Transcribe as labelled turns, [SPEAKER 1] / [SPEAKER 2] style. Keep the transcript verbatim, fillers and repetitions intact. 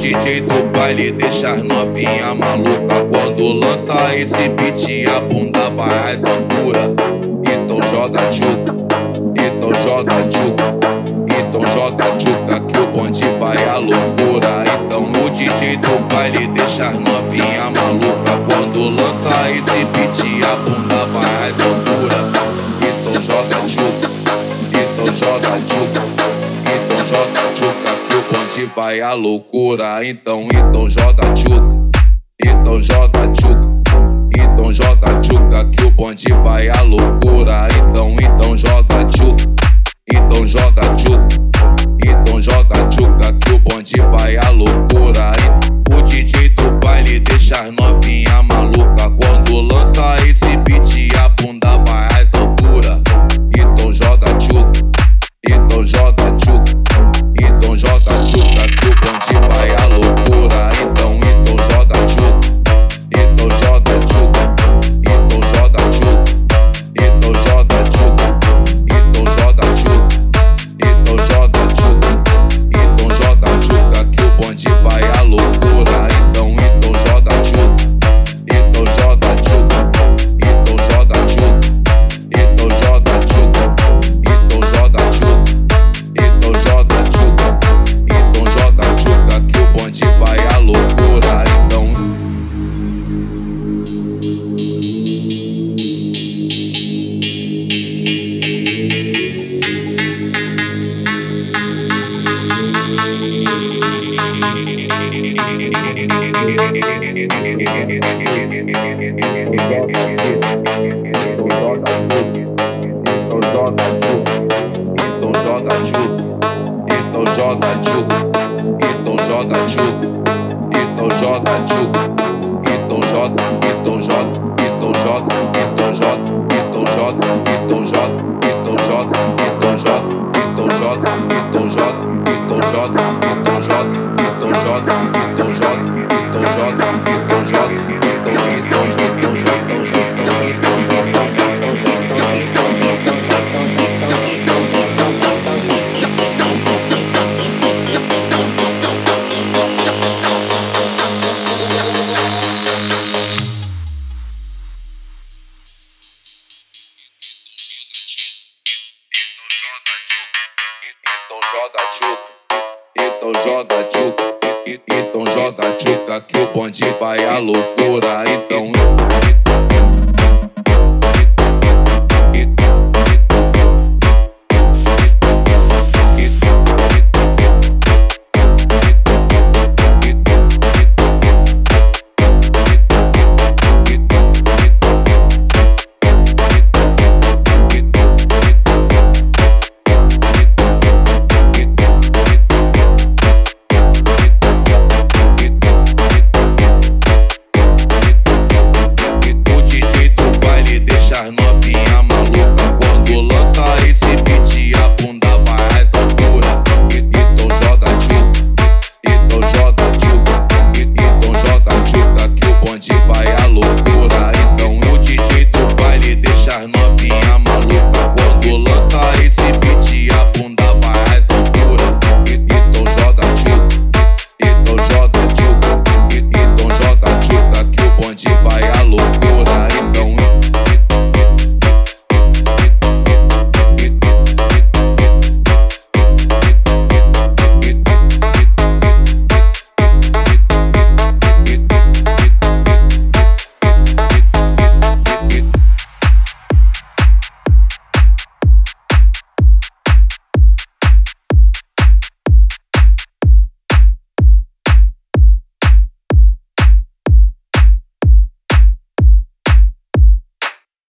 [SPEAKER 1] D J do baile deixa as novinha maluca. Quando lança esse beat a bunda vai às alturas. Então joga tchuca, então joga tchuca, então joga tchuca que o bonde vai à loucura. Então o D J do baile deixa as novinha maluca. Quando lança esse beat a bunda vai às alturas. Então joga tchuca, então joga tchuca, então joga tchuca que o bonde vai à loucura. Então, então joga tchuca, então joga tchuca, então joga tchuca que o bonde vai à loucura. Então, então joga tchuca, então joga tchuca, então joga tchuca que o bonde vai à loucura. O D J do baile deixa as novinha maluca. Quando lança esse beat a bunda vai às alturas. Então joga tchuca, então joga tchuca, então joga tchuca que o bonde vai à loucura. Então, então joga tchuca, então joga tchuca, então joga tchuca, então joga tchuca, então joga tchuca, então joga tchuca, então joga tchuca que o bonde vai à loucura. Então, então joga tchuca, então joga tchuca, então joga tchuca, então joga tchuca, então joga tchuca, então joga tchuca, então joga tchuca que o bonde vai à loucura. Então então joga tchuca, então joga tchuca, então joga tchuca, então joga, então joga, então joga, então joga, então joga, então joga, então joga, então joga, então joga, então joga, então joga, então joga, então joga, então joga, então joga, então joga, então joga tchuca, então joga tchuca, então joga tchuca que o bonde vai à loucura. Então